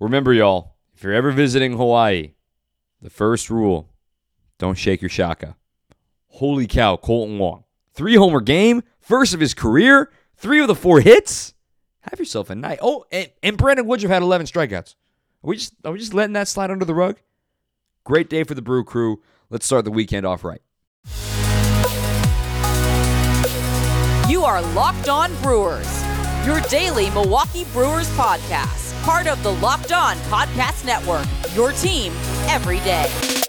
Remember, y'all, if you're ever visiting Hawaii, the first rule, don't shake your shaka. Holy cow, Kolten Wong. 3-homer game, first of his career, 3 of the 4 hits. Have yourself a night. Oh, and Brandon Woodruff had 11 strikeouts. Are we just letting that slide under the rug? Great day for the Brew Crew. Let's start the weekend off right. You are Locked On Brewers, your daily Milwaukee Brewers podcast, part of the Locked On Podcast Network, your team every day.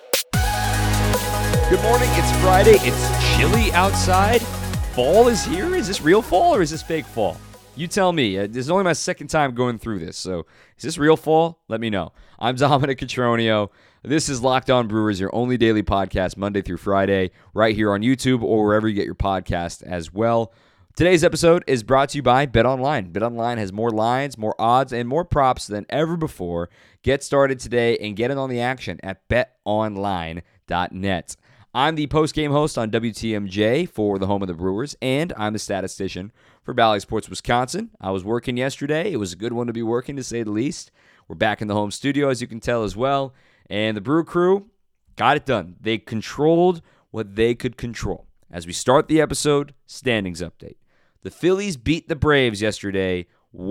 Good morning. It's Friday. It's chilly outside. Fall is here. Is this real fall or is this fake fall? You tell me. This is only my second time going through this, so is this real fall? Let me know. I'm Dominic Cotroneo. This is Locked On Brewers, your only daily podcast Monday through Friday, right here on YouTube or wherever you get your podcast as well. Today's episode is brought to you by BetOnline. BetOnline has more lines, more odds, and more props than ever before. Get started today and get in on the action at betonline.net. I'm the post-game host on WTMJ for the home of the Brewers, and I'm the statistician for Bally Sports Wisconsin. I was working yesterday. It was a good one to be working, to say the least. We're back in the home studio, as you can tell as well. And the Brew Crew got it done. They controlled what they could control. As we start the episode, standings update. The Phillies beat the Braves yesterday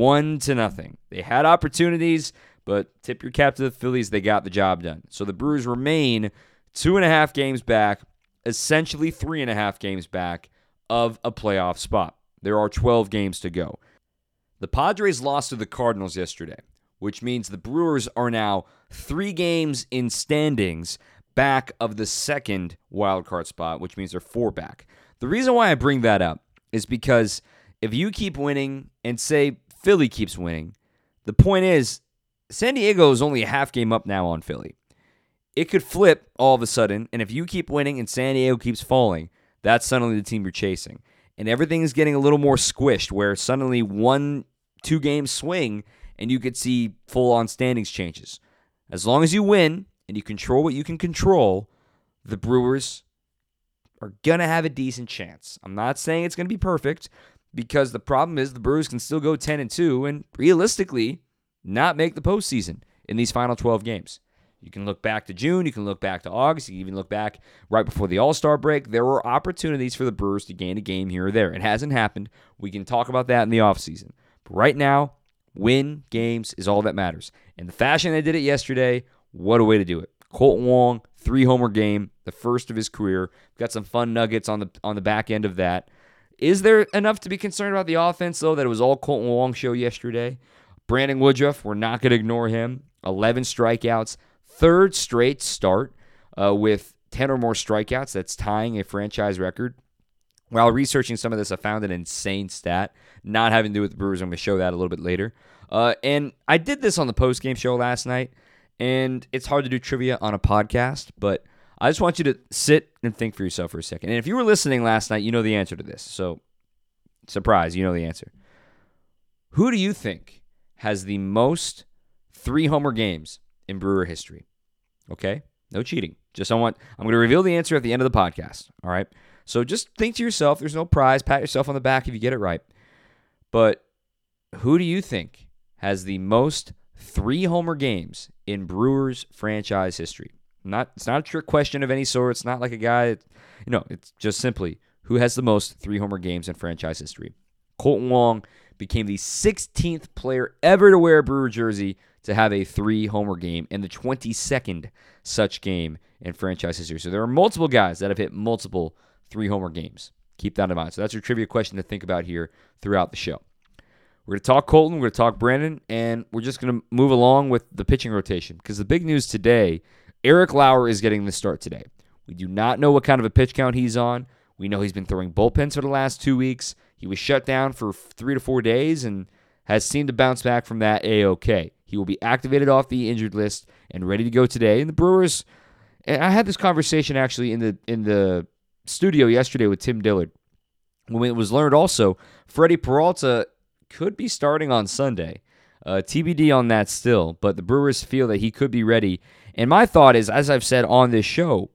1-0. They had opportunities, but tip your cap to the Phillies. They got the job done. So the Brewers remain 2.5 games back, essentially 3.5 games back of a playoff spot. There are 12 games to go. The Padres lost to the Cardinals yesterday, which means the Brewers are now 3 games in standings back of the second wildcard spot, which means they're 4 back. The reason why I bring that up is because if you keep winning and say Philly keeps winning, the point is San Diego is only a half game up now on Philly. It could flip all of a sudden, and if you keep winning and San Diego keeps falling, that's suddenly the team you're chasing. And everything is getting a little more squished where suddenly 1-2 game swing and you could see full-on standings changes. As long as you win and you control what you can control, the Brewers are going to have a decent chance. I'm not saying it's going to be perfect because the problem is the Brewers can still go 10-2 and realistically not make the postseason in these final 12 games. You can look back to June, you can look back to August, you can even look back right before the All-Star break. There were opportunities for the Brewers to gain a game here or there. It hasn't happened. We can talk about that in the offseason. But right now, win games is all that matters. And the fashion they did it yesterday, what a way to do it. Kolten Wong, 3-homer game, the first of his career. Got some fun nuggets on the back end of that. Is there enough to be concerned about the offense, though, that it was all Kolten Wong show yesterday? Brandon Woodruff, we're not going to ignore him. 11 strikeouts, third straight start with 10 or more strikeouts. That's tying a franchise record. While researching some of this, I found an insane stat, not having to do with the Brewers. I'm going to show that a little bit later. And I did this on the postgame show last night, and it's hard to do trivia on a podcast, but I just want you to sit and think for yourself for a second. And if you were listening last night, you know the answer to this. So, surprise, you know the answer. Who do you think has the most 3-homer games in Brewer history? Okay? No cheating. I'm going to reveal the answer at the end of the podcast. All right? So just think to yourself. There's no prize. Pat yourself on the back if you get it right. But who do you think has the most 3-homer games in Brewers franchise history? It's not a trick question of any sort. It's not like a guy. It's just simply who has the most 3-homer games in franchise history. Kolten Wong became the 16th player ever to wear a Brewer jersey to have a 3-homer game and the 22nd such game in franchise history. So there are multiple guys that have hit multiple 3-homer games. Keep that in mind. So that's your trivia question to think about here throughout the show. We're going to talk Kolten, we're going to talk Brandon, and we're just going to move along with the pitching rotation because the big news today, Eric Lauer is getting the start today. We do not know what kind of a pitch count he's on. We know he's been throwing bullpens for the last 2 weeks. He was shut down for 3 to 4 days and has seemed to bounce back from that A-OK. He will be activated off the injured list and ready to go today. And the Brewers, and I had this conversation actually in the studio yesterday with Tim Dillard. When it was learned also, Freddie Peralta could be starting on Sunday. TBD on that still, but the Brewers feel that he could be ready. And my thought is, as I've said on this show,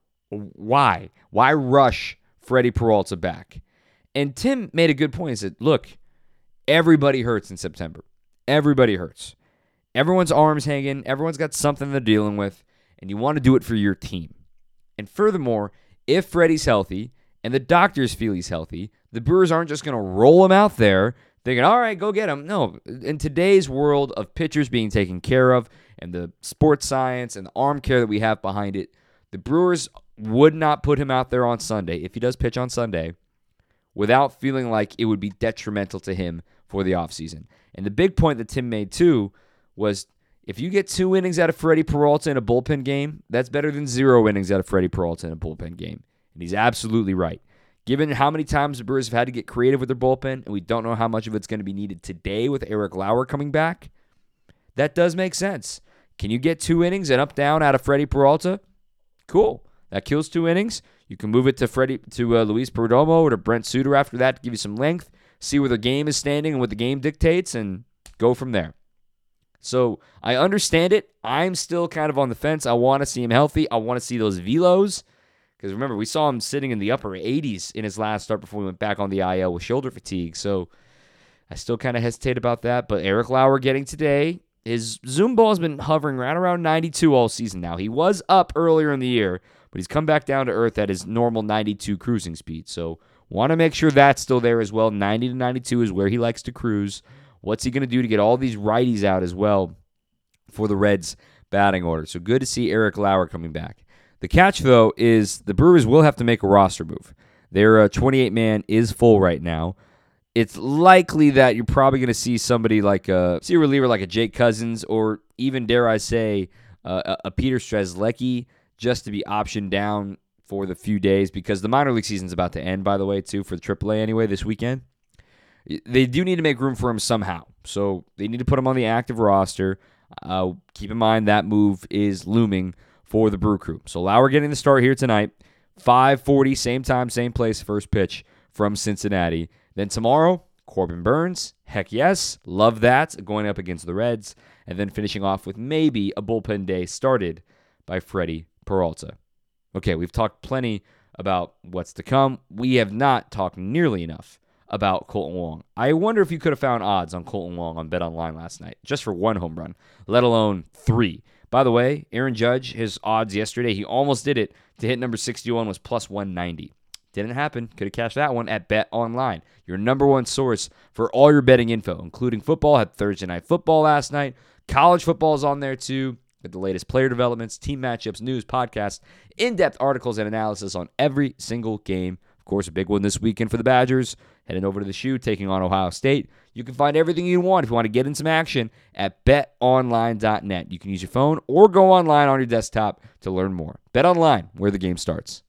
why? Why rush Freddie Peralta back? And Tim made a good point. He said, look, everybody hurts in September. Everybody hurts. Everyone's arms hanging. Everyone's got something they're dealing with, and you want to do it for your team. And furthermore, if Freddie's healthy and the doctors feel he's healthy, the Brewers aren't just going to roll him out there thinking, all right, go get him. No, in today's world of pitchers being taken care of and the sports science and the arm care that we have behind it, the Brewers would not put him out there on Sunday, if he does pitch on Sunday, without feeling like it would be detrimental to him for the offseason. And the big point that Tim made, too, was if you get 2 innings out of Freddie Peralta in a bullpen game, that's better than 0 innings out of Freddie Peralta in a bullpen game. And he's absolutely right. Given how many times the Brewers have had to get creative with their bullpen, and we don't know how much of it's going to be needed today with Eric Lauer coming back, that does make sense. Can you get 2 innings and up-down out of Freddie Peralta? Cool. That kills 2 innings. You can move it to Luis Perdomo or to Brent Suter after that to give you some length, see where the game is standing and what the game dictates, and go from there. So I understand it. I'm still kind of on the fence. I want to see him healthy. I want to see those velos. Because remember, we saw him sitting in the upper 80s in his last start before we went back on the IL with shoulder fatigue. So I still kind of hesitate about that. But Eric Lauer getting today, his Zoom ball has been hovering right around 92 all season now. He was up earlier in the year, but he's come back down to earth at his normal 92 cruising speed. So want to make sure that's still there as well. 90 to 92 is where he likes to cruise. What's he going to do to get all these righties out as well for the Reds batting order? So good to see Eric Lauer coming back. The catch, though, is the Brewers will have to make a roster move. Their 28-man is full right now. It's likely that you're probably going to see somebody like a reliever like a Jake Cousins or even, dare I say, a Peter Strzelecki just to be optioned down for the few days because the minor league season's about to end, by the way, too, for the AAA anyway this weekend. They do need to make room for him somehow, so they need to put him on the active roster. Keep in mind that move is looming for the Brew Crew. So Lauer getting the start here tonight, 5:40, same time, same place, first pitch from Cincinnati. Then tomorrow, Corbin Burns, heck yes, love that, going up against the Reds, and then finishing off with maybe a bullpen day started by Freddie Peralta. Okay, we've talked plenty about what's to come. We have not talked nearly enough about Kolten Wong. I wonder if you could have found odds on Kolten Wong on BetOnline last night, just for 1 home run, let alone 3. By the way, Aaron Judge, his odds yesterday, he almost did it to hit number 61, was plus 190. Didn't happen. Could have cashed that one at BetOnline, your number one source for all your betting info, including football. Had Thursday Night Football last night. College football is on there too, with the latest player developments, team matchups, news, podcasts, in-depth articles, and analysis on every single game. Of course, a big one this weekend for the Badgers, heading over to the Shoe, taking on Ohio State. You can find everything you want if you want to get in some action at betonline.net. You can use your phone or go online on your desktop to learn more. BetOnline, where the game starts.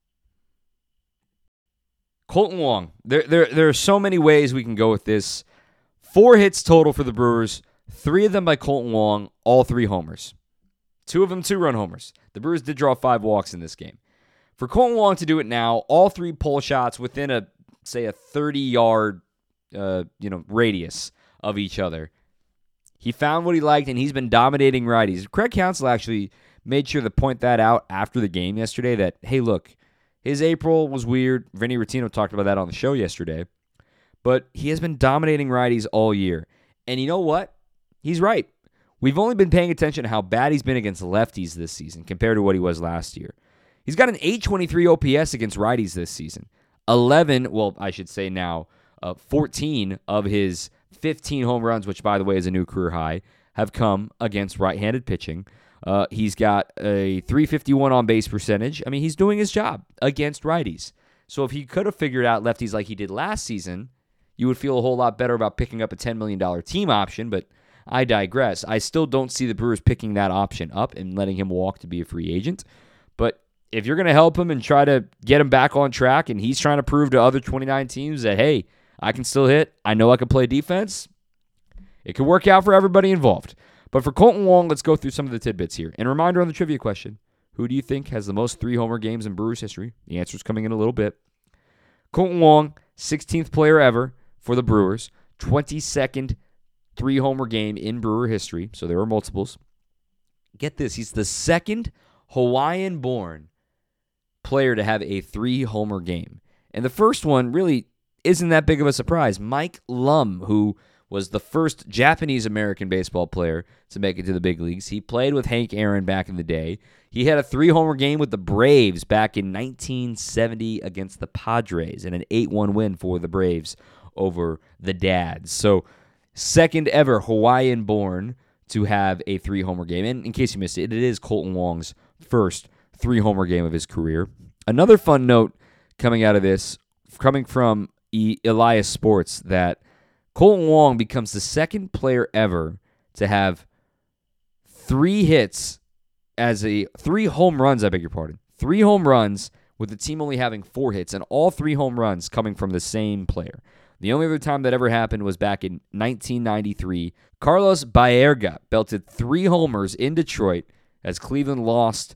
Kolten Wong, there are so many ways we can go with this. 4 hits total for the Brewers, 3 of them by Kolten Wong, all 3 homers. 2 of them 2-run homers. The Brewers did draw 5 walks in this game. For Kolten Wong to do it now, all 3 pull shots within a 30-yard radius of each other. He found what he liked, and he's been dominating righties. Craig Counsell actually made sure to point that out after the game yesterday that, hey, look, his April was weird. Vinny Rottino talked about that on the show yesterday. But he has been dominating righties all year. And you know what? He's right. We've only been paying attention to how bad he's been against lefties this season compared to what he was last year. He's got an 823 OPS against righties this season. 14 of his 15 home runs, which, by the way, is a new career high, have come against right-handed pitching. He's got a 351 on-base percentage. I mean, he's doing his job against righties. So if he could have figured out lefties like he did last season, you would feel a whole lot better about picking up a $10 million team option, but I digress. I still don't see the Brewers picking that option up and letting him walk to be a free agent. But if you're going to help him and try to get him back on track, and he's trying to prove to other 29 teams that, hey, I can still hit, I know I can play defense, it could work out for everybody involved. But for Kolten Wong, let's go through some of the tidbits here. And a reminder on the trivia question, who do you think has the most 3-homer games in Brewers history? The answer is coming in a little bit. Kolten Wong, 16th player ever for the Brewers, 22nd 3-homer game in Brewer history, so there are multiples. Get this, he's the second Hawaiian-born player to have a 3-homer game. And the first one really isn't that big of a surprise. Mike Lum, who was the first Japanese-American baseball player to make it to the big leagues. He played with Hank Aaron back in the day. He had a 3-homer game with the Braves back in 1970 against the Padres and an 8-1 win for the Braves over the Dads. So second ever Hawaiian-born to have a 3-homer game. And in case you missed it, it is Kolten Wong's first 3-homer game of his career. Another fun note coming out of this, coming from Elias Sports, that Kolten Wong becomes the second player ever to have 3 home runs, 3 home runs with the team only having 4 hits, and all 3 home runs coming from the same player. The only other time that ever happened was back in 1993. Carlos Baerga belted 3 homers in Detroit as Cleveland lost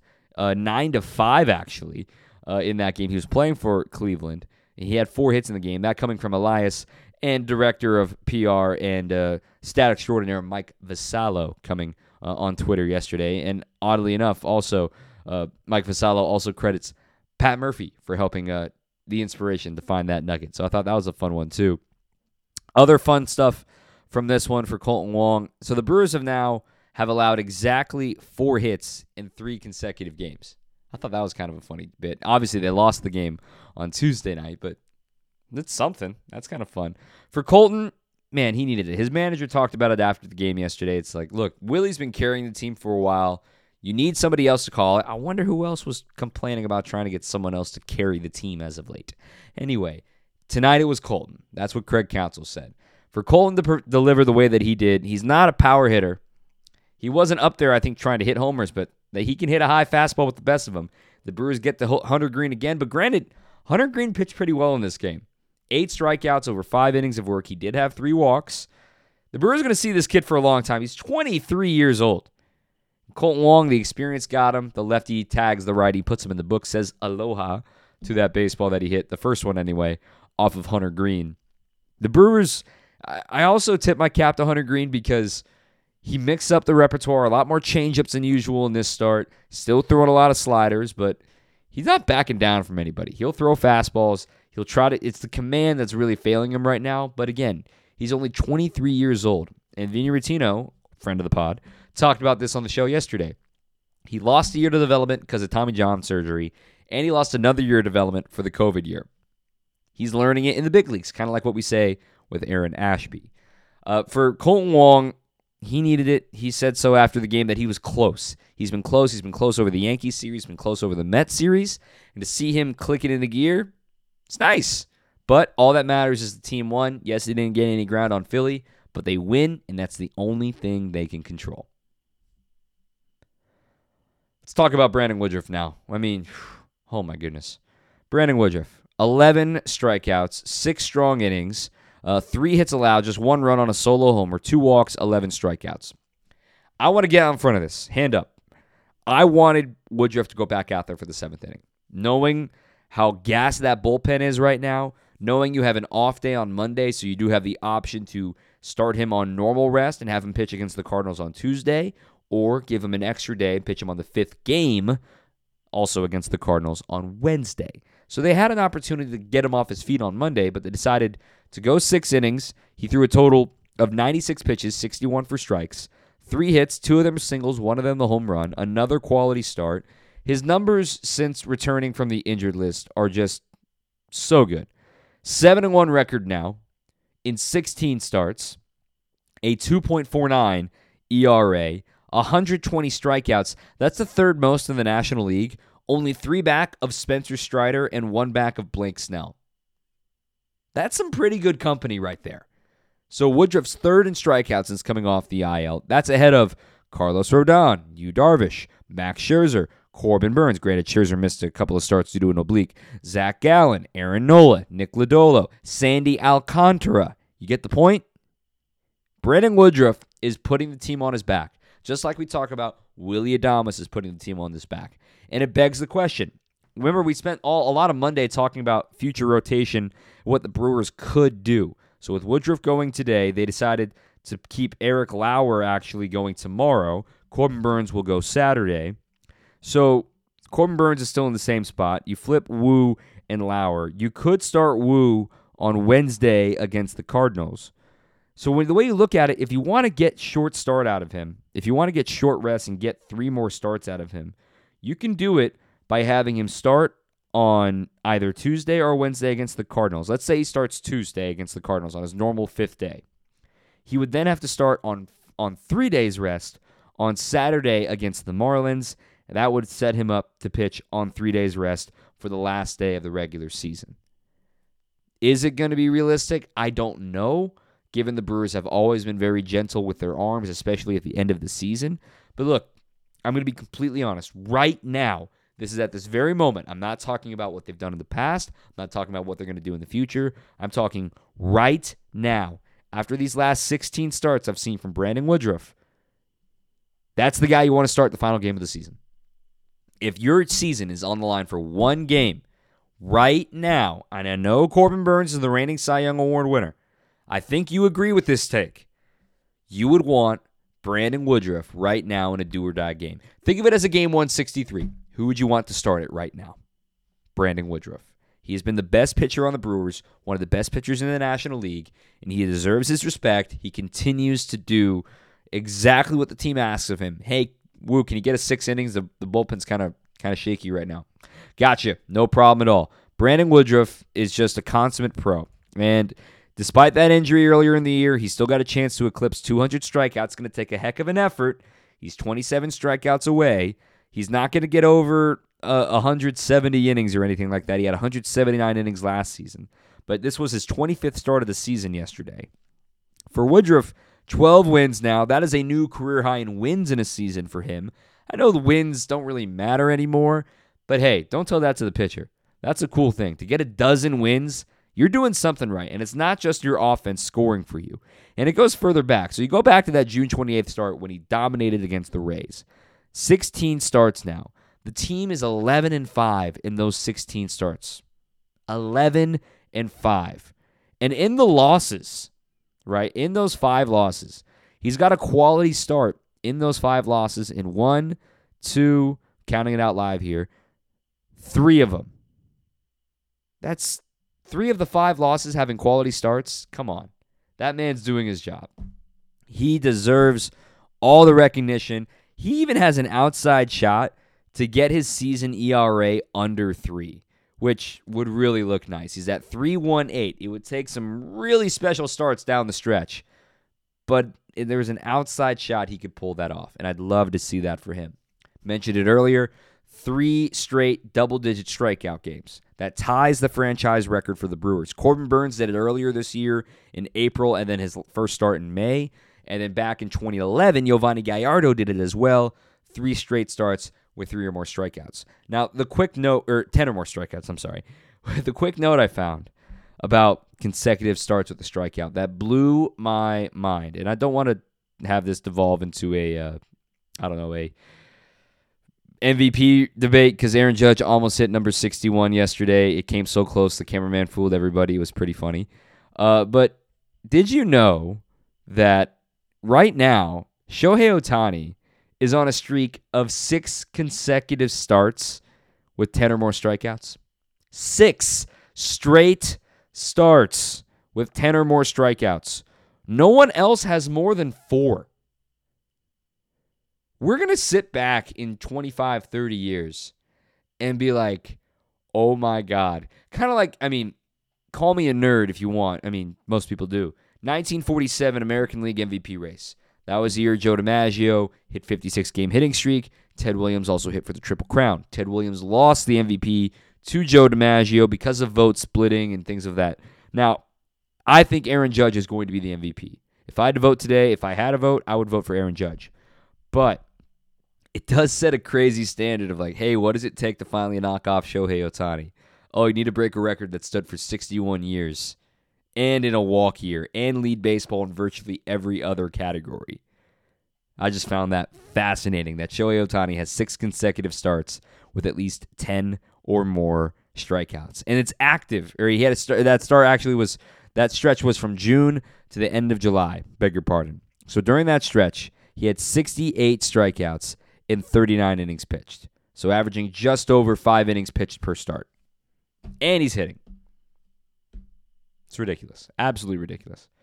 9-5, actually, in that game. He was playing for Cleveland. He had 4 hits in the game, that coming from Elias and director of PR and stat extraordinaire Mike Vassallo coming on Twitter yesterday. And oddly enough, also, Mike Vassallo also credits Pat Murphy for helping the inspiration to find that nugget. So I thought that was a fun one, too. Other fun stuff from this one for Kolten Wong. So the Brewers have allowed exactly 4 hits in 3 consecutive games. I thought that was kind of a funny bit. Obviously, they lost the game on Tuesday night, but that's something. That's kind of fun. For Kolten, man, he needed it. His manager talked about it after the game yesterday. It's like, look, Willie's been carrying the team for a while. You need somebody else to call it. I wonder who else was complaining about trying to get someone else to carry the team as of late. Anyway, tonight it was Kolten. That's what Craig Counsell said. For Kolten to deliver the way that he did, he's not a power hitter. He wasn't up there, I think, trying to hit homers, but that he can hit a high fastball with the best of them. The Brewers get to Hunter Greene again, but granted, Hunter Greene pitched pretty well in this game. 8 strikeouts over 5 innings of work. He did have 3 walks. The Brewers are going to see this kid for a long time. He's 23 years old. Kolten Wong, the experience got him. The lefty tags the righty, puts him in the book, says aloha to that baseball that he hit, the first one anyway, off of Hunter Greene. The Brewers, I also tip my cap to Hunter Greene because he mixed up the repertoire, a lot more changeups than usual in this start. Still throwing a lot of sliders, but he's not backing down from anybody. He'll throw fastballs. He'll try to. It's the command that's really failing him right now. But again, he's only 23 years old. And Vinny Rottino, friend of the pod, talked about this on the show yesterday. He lost a year to development because of Tommy John surgery, and he lost another year of development for the COVID year. He's learning it in the big leagues, kind of like what we say with Aaron Ashby. For Kolten Wong, he needed it. He said so after the game that he was close. He's been close. He's been close over the Yankees series, been close over the Mets series. And to see him click it into gear, it's nice. But all that matters is the team won. Yes, they didn't get any ground on Philly, but they win, and that's the only thing they can control. Let's talk about Brandon Woodruff now. I mean, oh my goodness. Brandon Woodruff, 11 strikeouts, 6 strong innings, 3 hits allowed, just 1 run on a solo homer, 2 walks, 11 strikeouts. I want to get out in front of this. Hand up. I wanted Woodruff to go back out there for the 7th inning. Knowing how gassed that bullpen is right now, knowing you have an off day on Monday, so you do have the option to start him on normal rest and have him pitch against the Cardinals on Tuesday, or give him an extra day and pitch him on the 5th game, also against the Cardinals on Wednesday. So they had an opportunity to get him off his feet on Monday, but they decided to go 6 innings. He threw a total of 96 pitches, 61 for strikes, 3 hits, 2 of them singles, 1 of them the home run, another quality start. His numbers since returning from the injured list are just so good. 7-1 record now in 16 starts, a 2.49 ERA, 120 strikeouts. That's the 3rd most in the National League. Only 3 back of Spencer Strider and 1 back of Blake Snell. That's some pretty good company right there. So Woodruff's 3rd in strikeouts since coming off the IL. That's ahead of Carlos Rodon, Yu Darvish, Max Scherzer, Corbin Burns. Granted, Scherzer missed a couple of starts due to an oblique. Zach Gallen, Aaron Nola, Nick Lodolo, Sandy Alcantara. You get the point? Brandon Woodruff is putting the team on his back. Just like we talk about, Willy Adames is putting the team on his back. And it begs the question. Remember, we spent a lot of Monday talking about future rotation, what the Brewers could do. So with Woodruff going today, they decided to keep Eric Lauer actually going tomorrow. Corbin Burns will go Saturday. So Corbin Burns is still in the same spot. You flip Wu and Lauer. You could start Wu on Wednesday against the Cardinals. So the way you look at it, if you want to get short start out of him, if you want to get short rest and get 3 more starts out of him, you can do it by having him start on either Tuesday or Wednesday against the Cardinals. Let's say he starts Tuesday against the Cardinals on his normal 5th day. He would then have to start on 3 days rest on Saturday against the Marlins, and that would set him up to pitch on 3 days rest for the last day of the regular season. Is it going to be realistic? I don't know, given the Brewers have always been very gentle with their arms, especially at the end of the season. But look, I'm going to be completely honest. Right now, this is at this very moment. I'm not talking about what they've done in the past. I'm not talking about what they're going to do in the future. I'm talking right now. After these last 16 starts I've seen from Brandon Woodruff, that's the guy you want to start the final game of the season. If your season is on the line for one game right now, and I know Corbin Burnes is the reigning Cy Young Award winner, I think you agree with this take. You would want Brandon Woodruff right now in a do-or-die game. Think of it as a game 163. Who would you want to start it right now? Brandon Woodruff. He has been the best pitcher on the Brewers, one of the best pitchers in the National League, and he deserves his respect. He continues to do exactly what the team asks of him. Hey, Woo, can you get us 6 innings? The bullpen's kind of shaky right now. Gotcha. No problem at all. Brandon Woodruff is just a consummate pro. And despite that injury earlier in the year, he's still got a chance to eclipse 200 strikeouts. It's going to take a heck of an effort. He's 27 strikeouts away. He's not going to get over 170 innings or anything like that. He had 179 innings last season. But this was his 25th start of the season yesterday. For Woodruff, 12 wins now. That is a new career high in wins in a season for him. I know the wins don't really matter anymore, but hey, don't tell that to the pitcher. That's a cool thing. To get a dozen wins, you're doing something right, and it's not just your offense scoring for you. And it goes further back. So you go back to that June 28th start when he dominated against the Rays. 16 starts now. The team is 11-5 in those 16 starts. 11-5. And in the losses, right, in those 5 losses, he's got a quality start in those 5 losses in 1, 2, counting it out live here, 3 of them. That's 3 of the 5 losses having quality starts. Come on. That man's doing his job. He deserves all the recognition. He even has an outside shot to get his season ERA under 3, which would really look nice. He's at 3.18. It would take some really special starts down the stretch, but there's an outside shot he could pull that off, and I'd love to see that for him. Mentioned it earlier, 3 straight double-digit strikeout games. That ties the franchise record for the Brewers. Corbin Burnes did it earlier this year in April, and then his first start in May. And then back in 2011, Yovani Gallardo did it as well. 3 straight starts with 3 or more strikeouts. Now, the quick note, or 10 or more strikeouts, I'm sorry. The quick note I found about consecutive starts with a strikeout, that blew my mind. And I don't want to have this devolve into a MVP debate, because Aaron Judge almost hit number 61 yesterday. It came so close, the cameraman fooled everybody. It was pretty funny. But did you know that right now, Shohei Ohtani is on a streak of 6 consecutive starts with 10 or more strikeouts? 6 straight starts with 10 or more strikeouts. No one else has more than 4. We're going to sit back in 25, 30 years and be like, oh my God. Kind of like, call me a nerd if you want. Most people do. 1947 American League MVP race. That was the year Joe DiMaggio hit 56-game hitting streak. Ted Williams also hit for the Triple Crown. Ted Williams lost the MVP to Joe DiMaggio because of vote splitting and things of that. Now, I think Aaron Judge is going to be the MVP. If I had to vote today, if I had a vote, I would vote for Aaron Judge. But it does set a crazy standard of like, hey, what does it take to finally knock off Shohei Ohtani? Oh, you need to break a record that stood for 61 years and in a walk year and lead baseball in virtually every other category. I just found that fascinating that Shohei Ohtani has 6 consecutive starts with at least 10 or more strikeouts. And it's active. Or he had that stretch was from June to the end of July. Beg your pardon. So during that stretch, he had 68 strikeouts in 39 innings pitched. So averaging just over 5 innings pitched per start. And he's hitting. It's ridiculous. Absolutely ridiculous.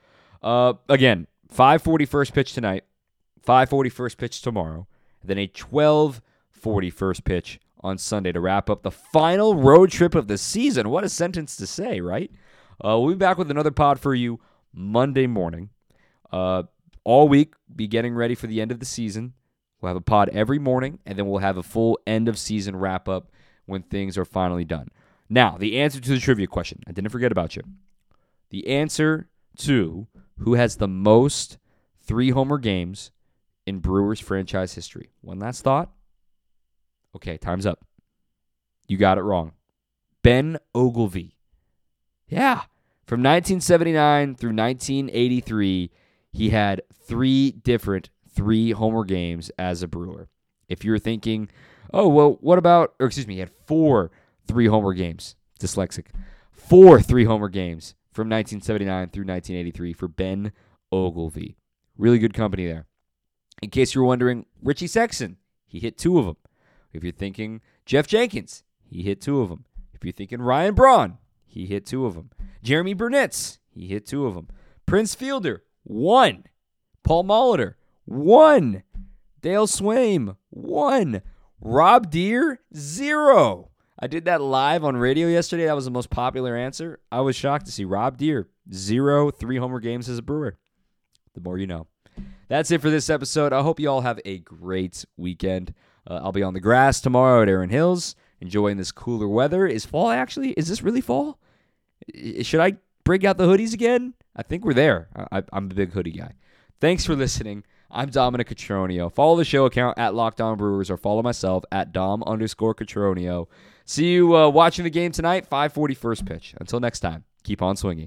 Again, 5:40 first pitch tonight, 5:40 first pitch tomorrow, then a 12:40 first pitch on Sunday to wrap up the final road trip of the season. What a sentence to say, right? We'll be back with another pod for you Monday morning. All week, be getting ready for the end of the season. We'll have a pod every morning, and then we'll have a full end-of-season wrap-up when things are finally done. Now, the answer to the trivia question. I didn't forget about you. The answer to who has the most 3-homer games in Brewers franchise history. One last thought. Okay, time's up. You got it wrong. Ben Oglivie. Yeah. From 1979 through 1983, he had 3 different 3-homer games as a Brewer. If you're thinking, oh, well, what about, he had 4 3-homer games. Dyslexic. 4 3-homer games from 1979 through 1983 for Ben Oglivie. Really good company there. In case you were wondering, Richie Sexson, he hit 2 of them. If you're thinking Jeff Jenkins, he hit 2 of them. If you're thinking Ryan Braun, he hit 2 of them. Jeremy Burnitz, he hit 2 of them. Prince Fielder, 1. Paul Molitor, 1. Dale Swaim, 1. Rob Deere, 0. I did that live on radio yesterday. That was the most popular answer. I was shocked to see Rob Deere, 0 3-homer games as a Brewer. The more you know. That's it for this episode. I hope you all have a great weekend. I'll be on the grass tomorrow at Erin Hills, enjoying this cooler weather. Is fall actually? Is this really fall? Should I break out the hoodies again? I think we're there. I'm a big hoodie guy. Thanks for listening. I'm Dominic Cotroneo. Follow the show account at Locked On Brewers or follow myself at Dom_Cotroneo. See you watching the game tonight, 5:40 first pitch. Until next time, keep on swinging.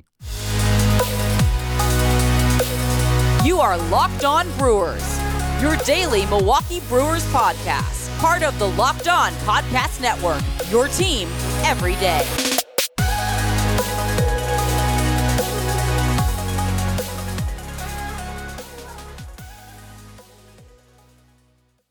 You are Locked On Brewers, your daily Milwaukee Brewers podcast. Part of the Locked On Podcast Network, your team every day.